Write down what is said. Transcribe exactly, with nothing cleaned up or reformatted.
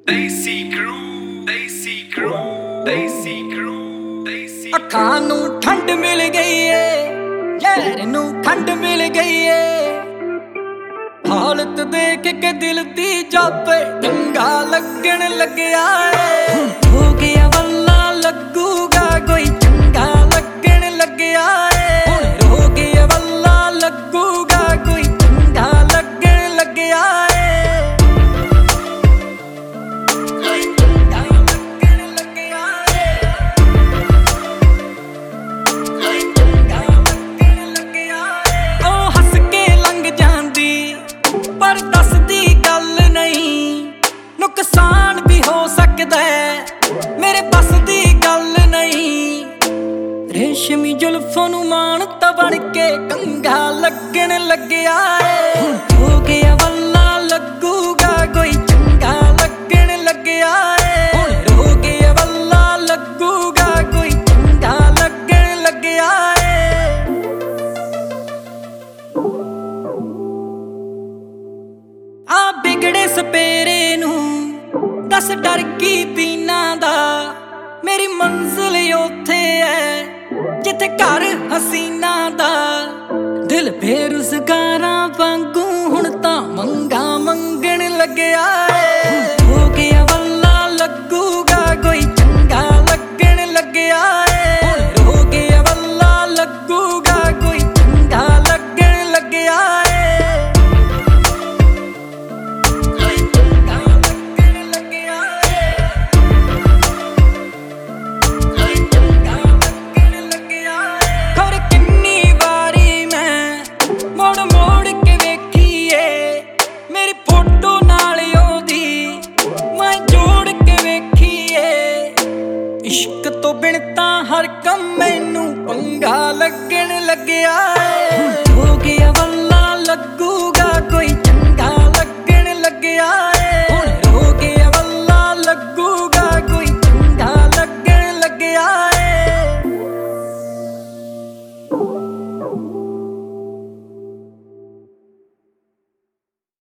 Desi crew, Desi crew, Desi crew, Desi ਅੱਖਾਂ ਨੂੰ ਠੰਡ ਮਿਲ ਗਈ ਏ, ਯਾਰ ਨੂੰ ਖੰਡ ਮਿਲ ਗਈ ਏ। ਹਾਲਤ ਦੇਖ ਕੇ ਦਿਲ ਦੀ ਜਾਪੇ ਚੰਗਾ ਲੱਗਣ ਲੱਗਿਆ ਏ। ਹੋ ਗਿਆ ਵੱਲਾ ਲੱਗੂਗਾ ਕੋਈ ਚੰਗਾ ਲੱਗਣ ਲੱਗਿਆ ਏ। ਹੁਣ ਰੋ ਗਿਆ ਵੱਲਾ ਲੱਗੂਗਾ ਕੋਈ ਚੰਗਾ ਲੱਗਣ ਲੱਗਿਆ ਏ। ਪਰ ਦੱਸਦੀ ਗੱਲ ਨਹੀਂ, ਨੁਕਸਾਨ ਵੀ ਹੋ ਸਕਦਾ ਮੇਰੇ ਬਸ ਦੀ ਗੱਲ ਨਹੀਂ। ਰੇਸ਼ਮੀ ਜ਼ੁਲਫਾਂ ਨੂੰ ਮਾਣ ਤਾਂ ਬਣ ਕੇ ਕੰਗਾ ਲੱਗਣ ਲੱਗਿਆ ਏ। ਹੋ ਗਿਆ ਵੱਲਾ ਲੱਗੂਗਾ ਕੋਈ ਚੰਗਾ ਲੱਗਣ ਲੱਗਿਆ ਏ। ਹੁਣ ਰੋ ਗਿਆ ਵੱਲਾ ਲੱਗੂਗਾ ਕੋਈ ਚੰਗਾ ਲੱਗਣ ਲੱਗਿਆ ਏ। ਆ ਬਿਗੜੇ ਸਪੇਰੇ ਨੂੰ ਦੱਸ ਡਰ ਕੀ ਪੀਨਾ ਦਾ। ਮੇਰੀ ਮੰਜ਼ਿਲ ਉੱਥੇ ਐ ਜਿੱਥੇ ਘਰ ਹਸੀਨਾ ਦਾ। ਦਿਲ ਬੇਰੁਜ਼ਗਾਰਾਂ ਵਾਂਗੂ ਹੁਣ ਤਾਂ ਮੰਗਾ ਮੰਗਣ ਲੱਗਿਆ ਏ। ਹੋ ਗਿਆ ਵੱਲਾ ਲੱਗੂਗਾ ਕੋਈ ਚੰਗਾ ਲੱਗਣ ਲੱਗਿਆ ਏ। ਹੁਣ ਰੋ ਗਿਆ ਵੱਲਾ ਲੱਗੂਗਾ ਕੋਈ ਚੰਗਾ ਲੱਗਣ ਲੱਗਿਆ ਏ। इश्क तो बिन तां हर कम मैनू पंगा लगन लग्या।